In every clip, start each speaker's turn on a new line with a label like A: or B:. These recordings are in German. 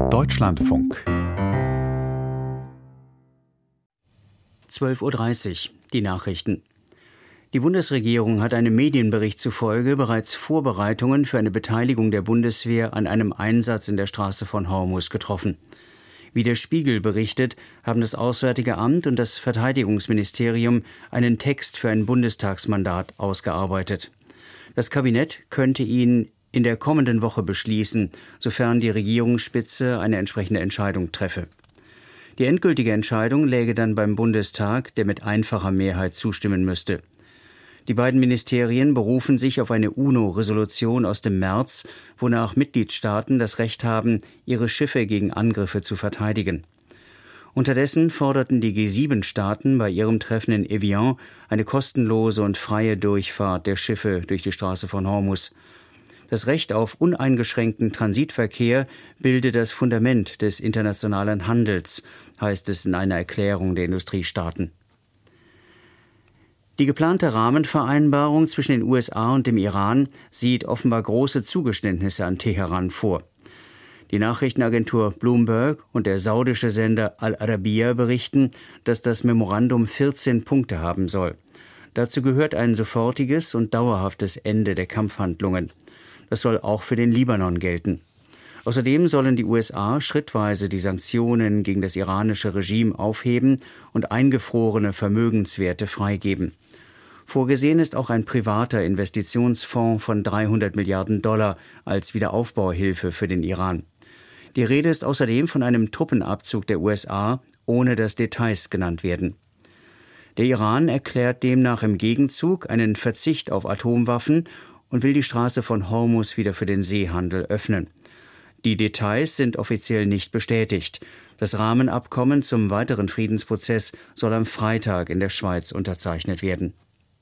A: Deutschlandfunk
B: 12:30 Uhr, die Nachrichten. Die Bundesregierung hat einem Medienbericht zufolge bereits Vorbereitungen für eine Beteiligung der Bundeswehr an einem Einsatz in der Straße von Hormuz getroffen. Wie der Spiegel berichtet, haben das Auswärtige Amt und das Verteidigungsministerium einen Text für ein Bundestagsmandat ausgearbeitet. Das Kabinett könnte ihn in der kommenden Woche beschließen, sofern die Regierungsspitze eine entsprechende Entscheidung treffe. Die endgültige Entscheidung läge dann beim Bundestag, der mit einfacher Mehrheit zustimmen müsste. Die beiden Ministerien berufen sich auf eine UNO-Resolution aus dem März, wonach Mitgliedstaaten das Recht haben, ihre Schiffe gegen Angriffe zu verteidigen. Unterdessen forderten die G7-Staaten bei ihrem Treffen in Evian eine kostenlose und freie Durchfahrt der Schiffe durch die Straße von Hormuz. Das Recht auf uneingeschränkten Transitverkehr bilde das Fundament des internationalen Handels, heißt es in einer Erklärung der Industriestaaten. Die geplante Rahmenvereinbarung zwischen den USA und dem Iran sieht offenbar große Zugeständnisse an Teheran vor. Die Nachrichtenagentur Bloomberg und der saudische Sender Al Arabiya berichten, dass das Memorandum 14 Punkte haben soll. Dazu gehört ein sofortiges und dauerhaftes Ende der Kampfhandlungen. Das soll auch für den Libanon gelten. Außerdem sollen die USA schrittweise die Sanktionen gegen das iranische Regime aufheben und eingefrorene Vermögenswerte freigeben. Vorgesehen ist auch ein privater Investitionsfonds von $300 Milliarden als Wiederaufbauhilfe für den Iran. Die Rede ist außerdem von einem Truppenabzug der USA, ohne dass Details genannt werden. Der Iran erklärt demnach im Gegenzug einen Verzicht auf Atomwaffen und will die Straße von Hormuz wieder für den Seehandel öffnen. Die Details sind offiziell nicht bestätigt. Das Rahmenabkommen zum weiteren Friedensprozess soll am Freitag in der Schweiz unterzeichnet werden.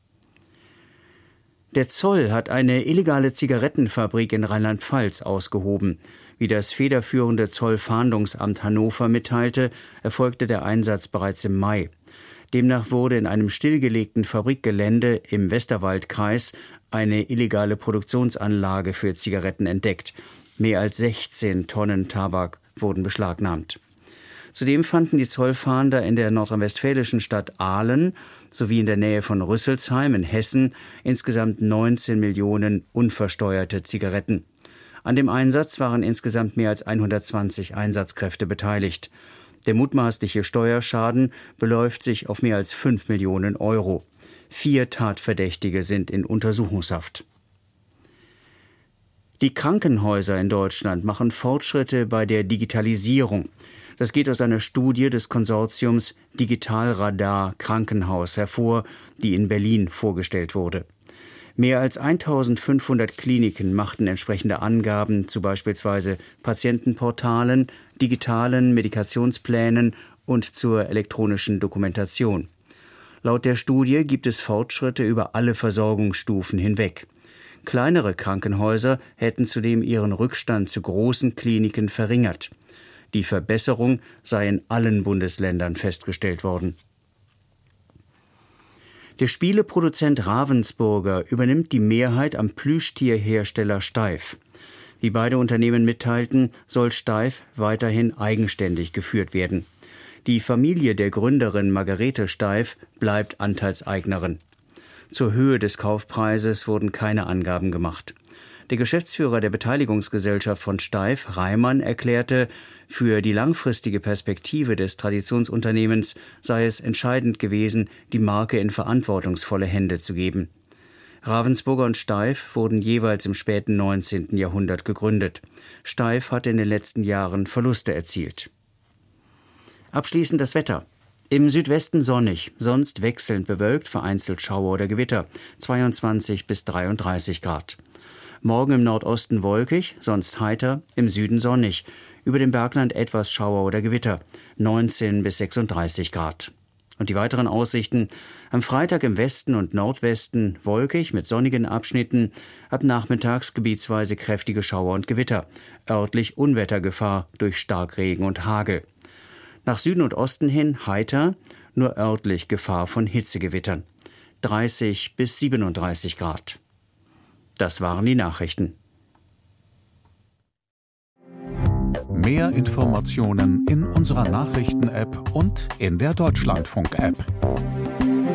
B: Der Zoll hat eine illegale Zigarettenfabrik in Rheinland-Pfalz ausgehoben. Wie das federführende Zollfahndungsamt Hannover mitteilte, erfolgte der Einsatz bereits im Mai. Demnach wurde in einem stillgelegten Fabrikgelände im Westerwaldkreis eine illegale Produktionsanlage für Zigaretten entdeckt. Mehr als 16 Tonnen Tabak wurden beschlagnahmt. Zudem fanden die Zollfahnder in der nordrhein-westfälischen Stadt Ahlen sowie in der Nähe von Rüsselsheim in Hessen insgesamt 19 Millionen unversteuerte Zigaretten. An dem Einsatz waren insgesamt mehr als 120 Einsatzkräfte beteiligt. Der mutmaßliche Steuerschaden beläuft sich auf mehr als 5 Millionen Euro. 4 Tatverdächtige sind in Untersuchungshaft. Die Krankenhäuser in Deutschland machen Fortschritte bei der Digitalisierung. Das geht aus einer Studie des Konsortiums Digitalradar Krankenhaus hervor, die in Berlin vorgestellt wurde. Mehr als 1500 Kliniken machten entsprechende Angaben zu beispielsweise Patientenportalen, digitalen Medikationsplänen und zur elektronischen Dokumentation. Laut der Studie gibt es Fortschritte über alle Versorgungsstufen hinweg. Kleinere Krankenhäuser hätten zudem ihren Rückstand zu großen Kliniken verringert. Die Verbesserung sei in allen Bundesländern festgestellt worden. Der Spieleproduzent Ravensburger übernimmt die Mehrheit am Plüschtierhersteller Steiff. Wie beide Unternehmen mitteilten, soll Steiff weiterhin eigenständig geführt werden. Die Familie der Gründerin Margarete Steiff bleibt Anteilseignerin. Zur Höhe des Kaufpreises wurden keine Angaben gemacht. Der Geschäftsführer der Beteiligungsgesellschaft von Steiff, Reimann, erklärte, für die langfristige Perspektive des Traditionsunternehmens sei es entscheidend gewesen, die Marke in verantwortungsvolle Hände zu geben. Ravensburger und Steiff wurden jeweils im späten 19. Jahrhundert gegründet. Steiff hatte in den letzten Jahren Verluste erzielt. Abschließend das Wetter. Im Südwesten sonnig, sonst wechselnd bewölkt, vereinzelt Schauer oder Gewitter, 22 bis 33 Grad. Morgen im Nordosten wolkig, sonst heiter, im Süden sonnig. Über dem Bergland etwas Schauer oder Gewitter, 19 bis 36 Grad. Und die weiteren Aussichten: am Freitag im Westen und Nordwesten wolkig mit sonnigen Abschnitten, ab nachmittags gebietsweise kräftige Schauer und Gewitter, örtlich Unwettergefahr durch Starkregen und Hagel. Nach Süden und Osten hin heiter, nur örtlich Gefahr von Hitzegewittern, 30 bis 37 Grad. Das waren die Nachrichten.
A: Mehr Informationen in unserer Nachrichten-App und in der Deutschlandfunk-App.